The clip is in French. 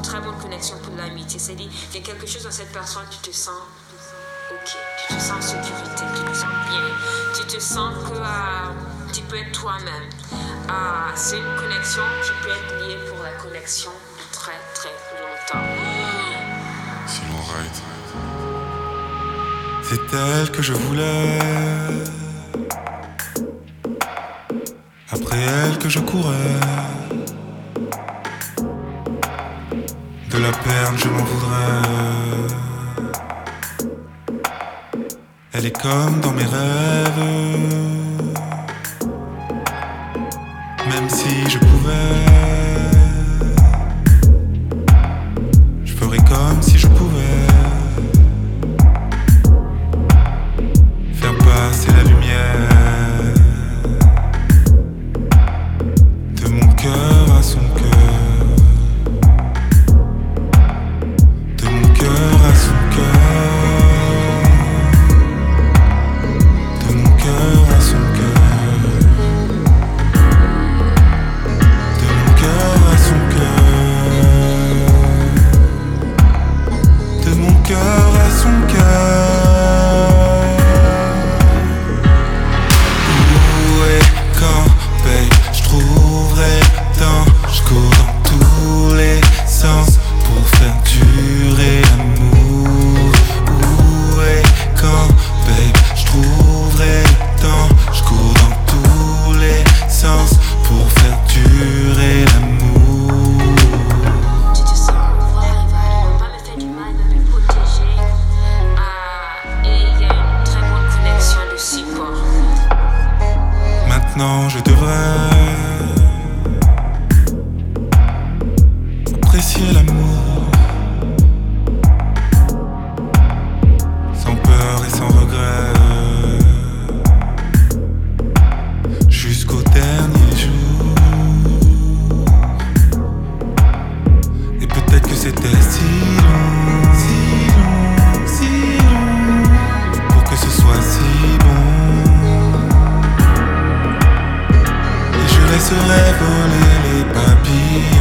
très bonne connexion pour l'amitié. C'est-à-dire, il y a quelque chose dans cette personne, tu te sens ok, tu te sens en sécurité, tu te sens bien, tu te sens que tu peux être toi-même. C'est une connexion qui peut être liée pour la connexion de très très longtemps. C'est l'enride. C'est elle que je voulais. Après elle que je courais. De la perdre je m'en voudrais. Elle est comme dans mes rêves. Même si je pouvais, je ferais comme si je pouvais faire passer la lumière de mon cœur à son cœur, de mon cœur à son cœur, de mon cœur à son cœur. Cœur à son cœur. Où et quand, babe, je trouverai le temps. Je cours dans tous les sens pour faire durer l'amour. Où et quand, babe, je trouverai le temps. Je cours dans tous les sens pour faire durer l'amour. Maintenant je devrais apprécier l'amour sans peur et sans regret jusqu'au dernier jour. Et peut-être que c'était si long, si long, si long pour que ce soit si bon. Je laisserai voler les papillons.